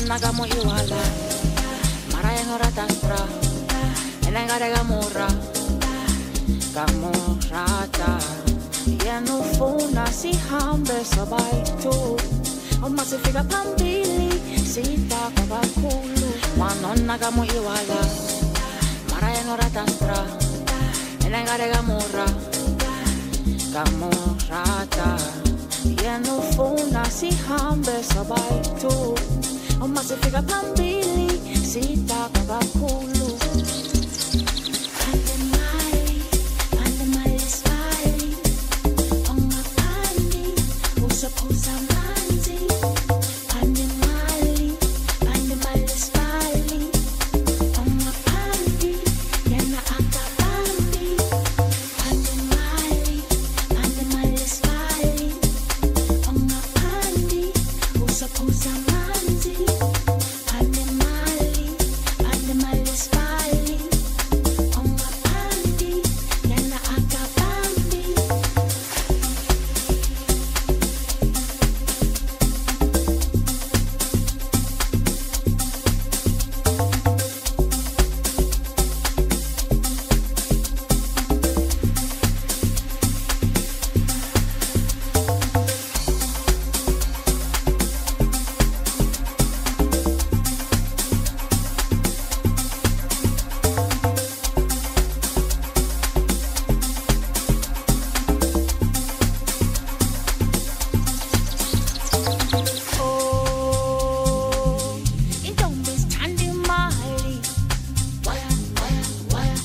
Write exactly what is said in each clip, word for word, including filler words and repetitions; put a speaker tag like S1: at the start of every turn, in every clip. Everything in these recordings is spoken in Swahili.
S1: Wanonna kamo iwala Mara yenora tastra Enengare gamura Gamurata Yenufuna sihambe sabaitu Oma sifika pambili Sita kakakulu Wanonna kamo iwala Mara yenora tastra Enengare gamura Gamurata Yenufuna sihambe sabaitu Oma sifika pambili Sita kakakulu Pande mali, pande mali spali Onga pandi, usa pusa manzi Pande mali, pande mali spali Onga pandi, yana aka pandi Pande mali, pande mali spali Onga pandi, usa pusa manzi Pande mali, pande mali spali Onga pandi, yana aka pandi Oh, intombi sithanda imali Waya, waya, waya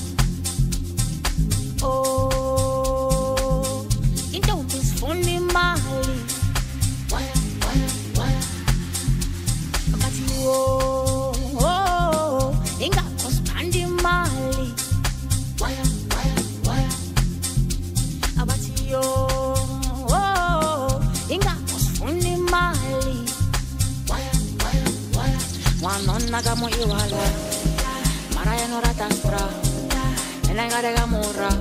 S1: Oh, intombi sifuna imali Waya, waya, waya Bathi oh, oh, ingakho sithanda imali Waya, waya, waya Abathi oh, oh, ingakho sifuna imali Waya, waya, waya Wanonna kamo iwala Mara yenora tastra Enengare gamura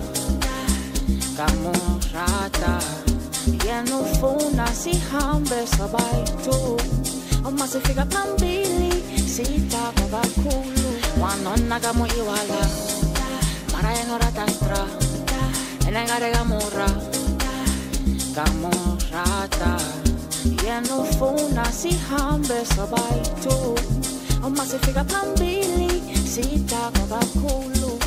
S1: Gamurata Yenufuna sihambe sabaitu Oma sifika pambili Sita kakakulu Wanonna kamo iwala Mara yenora tastra Enengare gamura Gamurata Yenufuna sihambe sabaitu Oma sifika pambili Sita kakakulu